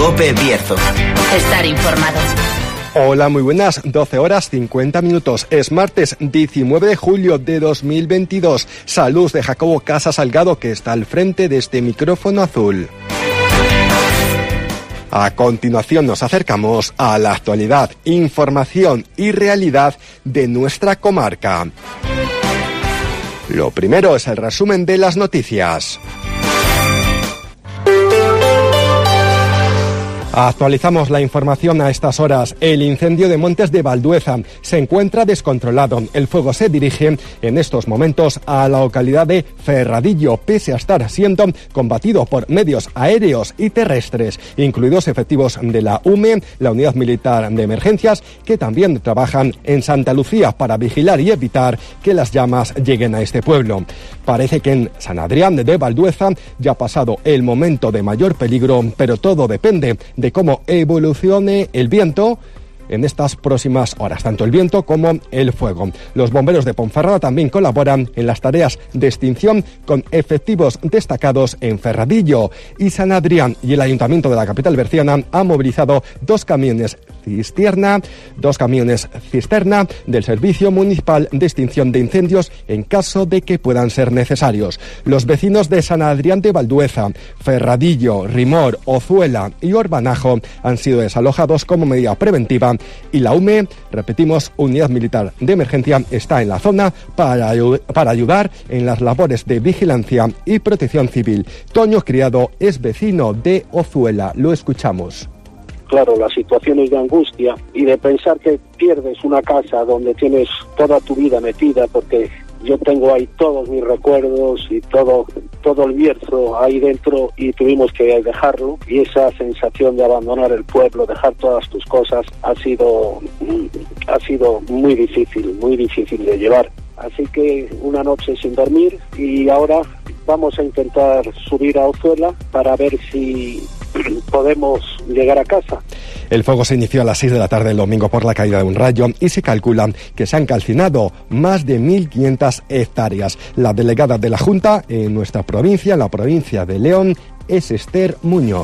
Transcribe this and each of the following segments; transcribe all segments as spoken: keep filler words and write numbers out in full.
COPE Bierzo. Estar informado. Hola, muy buenas, doce horas cincuenta minutos. Es martes diecinueve de julio de dos mil veintidós. Salud de Jacobo Casa Salgado, que está al frente de este micrófono azul. A continuación nos acercamos a la actualidad, información y realidad de nuestra comarca. Lo primero es el resumen de las noticias. Actualizamos la información a estas horas. El incendio de Montes de Valdueza se encuentra descontrolado. El fuego se dirige en estos momentos a la localidad de Ferradillo, pese a estar siendo combatido por medios aéreos y terrestres, incluidos efectivos de la U M E, la Unidad Militar de Emergencias, que también trabajan en Santa Lucía para vigilar y evitar que las llamas lleguen a este pueblo. Parece que en San Adrián de Valdueza ya ha pasado el momento de mayor peligro, pero todo depende de cómo evolucione el viento en estas próximas horas, tanto el viento como el fuego. Los bomberos de Ponferrada también colaboran en las tareas de extinción con efectivos destacados en Ferradillo y San Adrián, y el Ayuntamiento de la capital berciana ha movilizado dos camiones cisterna, dos camiones cisterna del Servicio Municipal de Extinción de Incendios en caso de que puedan ser necesarios. Los vecinos de San Adrián de Valdueza, Ferradillo, Rimor, Ozuela y Orbanajo han sido desalojados como medida preventiva, y la U M E, repetimos, Unidad Militar de Emergencia, está en la zona para, para ayudar en las labores de vigilancia y protección civil. Toño Criado es vecino de Ozuela. Lo escuchamos. Claro, las situaciones de angustia y de pensar que pierdes una casa donde tienes toda tu vida metida, porque yo tengo ahí todos mis recuerdos y todo todo el Bierzo ahí dentro, y tuvimos que dejarlo, y esa sensación de abandonar el pueblo, dejar todas tus cosas, ha sido ha sido muy difícil, muy difícil de llevar. Así que una noche sin dormir, y ahora vamos a intentar subir a Ozuela para ver si podemos llegar a casa. El fuego se inició a las seis de la tarde del domingo por la caída de un rayo, y se calcula que se han calcinado más de mil quinientas hectáreas. La delegada de la Junta en nuestra provincia, la provincia de León, es Esther Muñoz.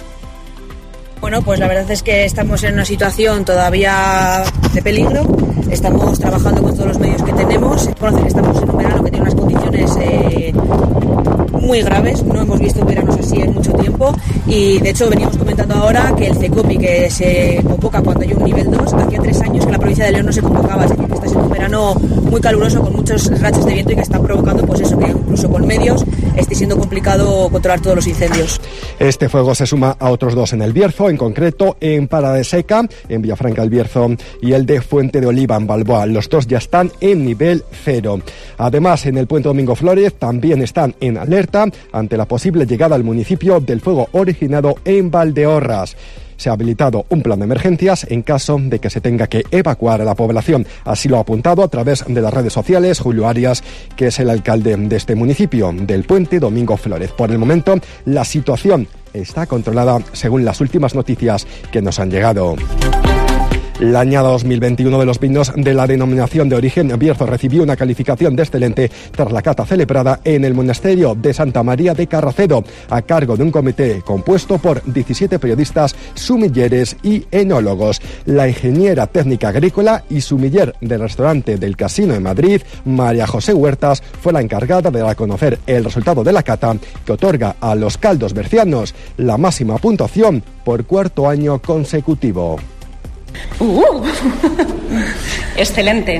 Bueno, pues la verdad es que estamos en una situación todavía de peligro. Estamos trabajando con todos los medios que tenemos. Conocer que estamos en un verano que tiene unas condiciones eh, muy graves. No hemos visto veranos así en mucho tiempo, y de hecho veníamos comentando ahora que el CECOPI, que se convoca cuando hay un nivel dos, hacía tres años que la provincia de León no se convocaba. Es decir, que está siendo un verano muy caluroso con muchos rachas de viento y que están provocando, pues eso, que incluso con medios esté siendo complicado controlar todos los incendios. Este fuego se suma a otros dos en el Bierzo, en concreto en Parada de Seca, en Villafranca del Bierzo, y el de Fuente de Oliva, en Balboa. Los dos ya están en nivel cero. Además, en el Puente Domingo Flórez también están en alerta ante la posible llegada al municipio del fuego originado en Valdeorras. Se ha habilitado un plan de emergencias en caso de que se tenga que evacuar a la población. Así lo ha apuntado a través de las redes sociales Julio Arias, que es el alcalde de este municipio, del Puente Domingo Flórez. Por el momento, la situación está controlada según las últimas noticias que nos han llegado. La añada dos mil veintiuno de los vinos de la denominación de origen Bierzo recibió una calificación de excelente tras la cata celebrada en el monasterio de Santa María de Carracedo, a cargo de un comité compuesto por diecisiete periodistas, sumilleres y enólogos. La ingeniera técnica agrícola y sumiller del restaurante del Casino de Madrid, María José Huertas, fue la encargada de dar a conocer el resultado de la cata, que otorga a los caldos bercianos la máxima puntuación por cuarto año consecutivo. Uh, excelente.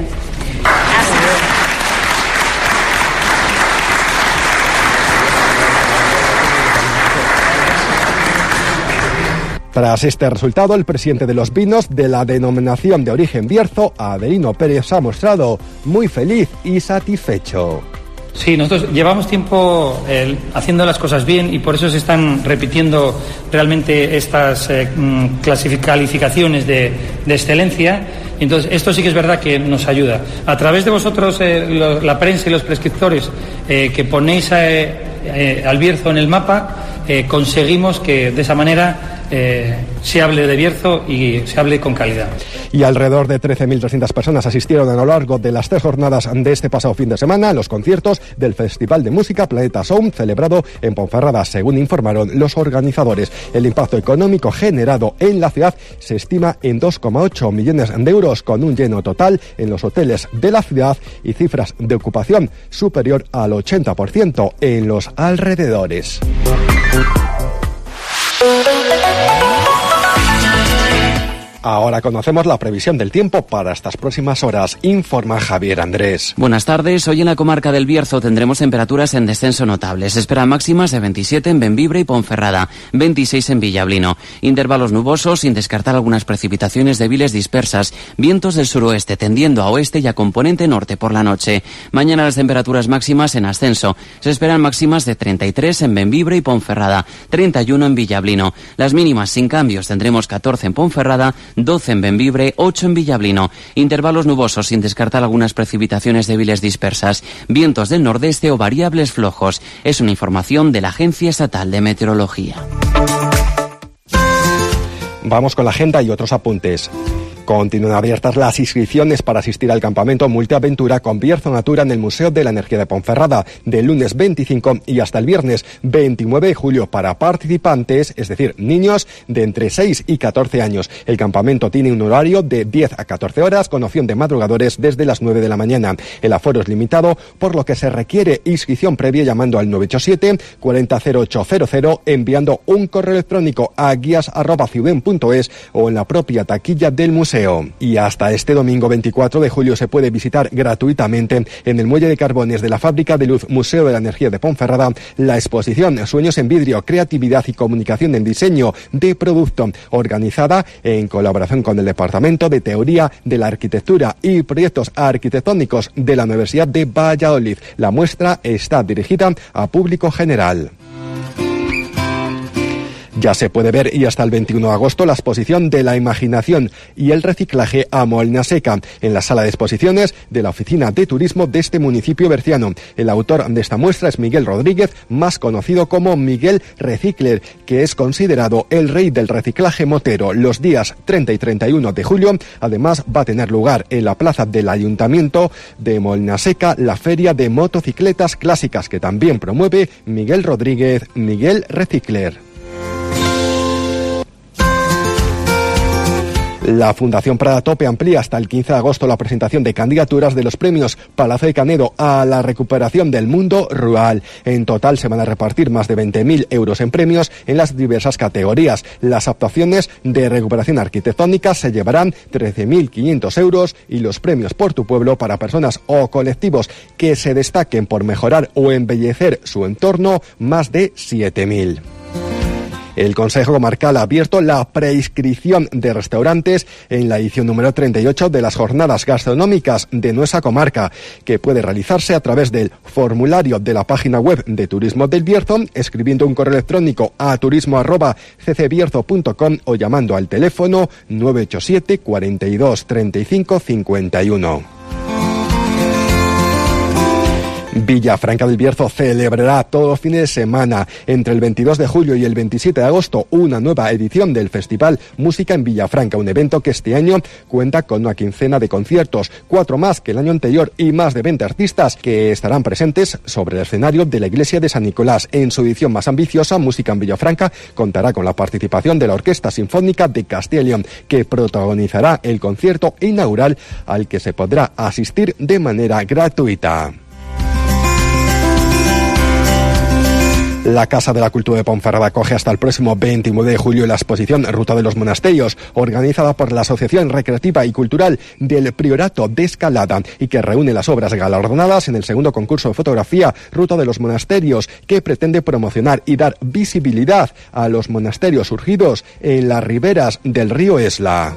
Tras este resultado, el presidente de los vinos de la denominación de origen Bierzo, Adelino Pérez, se ha mostrado muy feliz y satisfecho. Sí, nosotros llevamos tiempo eh, haciendo las cosas bien, y por eso se están repitiendo realmente estas eh, calificaciones de, de excelencia. Entonces, esto sí que es verdad que nos ayuda. A través de vosotros, eh, lo, la prensa y los prescriptores, eh, que ponéis eh, eh, al Bierzo en el mapa, eh, conseguimos que de esa manera eh, se hable de Bierzo y se hable con calidad. Y alrededor de trece mil trescientas personas asistieron a lo largo de las tres jornadas de este pasado fin de semana a los conciertos del Festival de Música Planeta Sound, celebrado en Ponferrada, según informaron los organizadores. El impacto económico generado en la ciudad se estima en dos coma ocho millones de euros, con un lleno total en los hoteles de la ciudad y cifras de ocupación superior al ochenta por ciento en los alrededores. Ahora conocemos la previsión del tiempo para estas próximas horas. Informa Javier Andrés. Buenas tardes. Hoy en la comarca del Bierzo tendremos temperaturas en descenso notable. Se esperan máximas de veintisiete en Bembibre y Ponferrada, veintiséis en Villablino. Intervalos nubosos sin descartar algunas precipitaciones débiles dispersas. Vientos del suroeste tendiendo a oeste y a componente norte por la noche. Mañana las temperaturas máximas en ascenso. Se esperan máximas de treinta y tres en Bembibre y Ponferrada, treinta y uno en Villablino. Las mínimas sin cambios tendremos catorce en Ponferrada, doce en Bembibre, ocho en Villablino. Intervalos nubosos sin descartar algunas precipitaciones débiles dispersas. Vientos del nordeste o variables flojos. Es una información de la Agencia Estatal de Meteorología. Vamos con la agenda y otros apuntes. Continúan abiertas las inscripciones para asistir al campamento Multiaventura con Bierzo Natura en el Museo de la Energía de Ponferrada, del lunes veinticinco y hasta el viernes veintinueve de julio para participantes, es decir, niños de entre seis y catorce años. El campamento tiene un horario de diez a catorce horas con opción de madrugadores desde las nueve de la mañana. El aforo es limitado, por lo que se requiere inscripción previa llamando al nueve ocho siete, cuarenta cero ocho cero cero, enviando un correo electrónico a guías arroba ciuden punto es o en la propia taquilla del museo. Y hasta este domingo veinticuatro de julio se puede visitar gratuitamente en el Muelle de Carbones de la Fábrica de Luz Museo de la Energía de Ponferrada la exposición Sueños en Vidrio, Creatividad y Comunicación en Diseño de Producto, organizada en colaboración con el Departamento de Teoría de la Arquitectura y Proyectos Arquitectónicos de la Universidad de Valladolid. La muestra está dirigida a público general. Ya se puede ver y hasta el veintiuno de agosto la exposición de la imaginación y el reciclaje a Molina Seca en la sala de exposiciones de la Oficina de Turismo de este municipio berciano. El autor de esta muestra es Miguel Rodríguez, más conocido como Miguel Recicler, que es considerado el rey del reciclaje motero. Los días treinta y treinta y uno de julio, además, va a tener lugar en la plaza del Ayuntamiento de Molina Seca la Feria de Motocicletas Clásicas, que también promueve Miguel Rodríguez, Miguel Recicler. La Fundación Prada Tope amplía hasta el quince de agosto la presentación de candidaturas de los premios Palacio de Canedo a la recuperación del mundo rural. En total se van a repartir más de veinte mil euros en premios en las diversas categorías. Las actuaciones de recuperación arquitectónica se llevarán trece mil quinientos euros y los premios por tu pueblo para personas o colectivos que se destaquen por mejorar o embellecer su entorno, más de siete mil. El Consejo Comarcal ha abierto la preinscripción de restaurantes en la edición número treinta y ocho de las jornadas gastronómicas de nuestra comarca, que puede realizarse a través del formulario de la página web de Turismo del Bierzo, escribiendo un correo electrónico a turismo arroba c c bierzo punto com o llamando al teléfono nueve ocho siete, cuarenta y dos, treinta y cinco, cincuenta y uno. Villafranca del Bierzo celebrará todos los fines de semana, entre el veintidós de julio y el veintisiete de agosto, una nueva edición del Festival Música en Villafranca, un evento que este año cuenta con una quincena de conciertos, cuatro más que el año anterior y más de veinte artistas que estarán presentes sobre el escenario de la iglesia de San Nicolás. En su edición más ambiciosa, Música en Villafranca contará con la participación de la Orquesta Sinfónica de Castilla y León, que protagonizará el concierto inaugural al que se podrá asistir de manera gratuita. La Casa de la Cultura de Ponferrada acoge hasta el próximo veintinueve de julio la exposición Ruta de los Monasterios, organizada por la Asociación Recreativa y Cultural del Priorato de Escalada y que reúne las obras galardonadas en el segundo concurso de fotografía Ruta de los Monasterios, que pretende promocionar y dar visibilidad a los monasterios surgidos en las riberas del río Esla.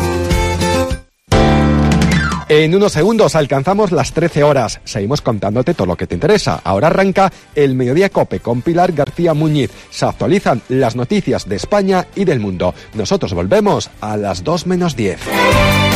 En unos segundos alcanzamos las trece horas. Seguimos contándote todo lo que te interesa. Ahora arranca el Mediodía Cope con Pilar García Muñiz. Se actualizan las noticias de España y del mundo. Nosotros volvemos a las dos menos diez.